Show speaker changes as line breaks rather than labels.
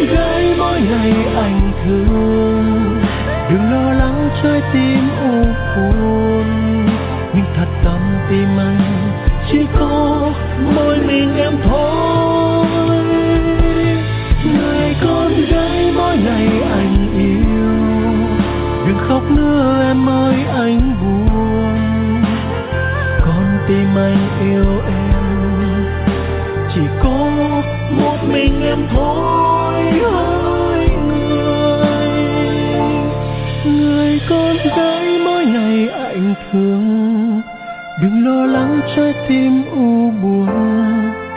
gái mỗi ngày anh thương, đừng lo lắng trái tim u buồn, nhưng thật tâm tim anh chỉ có mỗi mình em thôi. Người con gái mỗi ngày anh yêu, đừng khóc nữa em ơi anh buồn, con tim anh yêu em chỉ có một mình em thôi. Hỡi người con gái mỗi ngày anh thương, đừng lo lắng trái tim u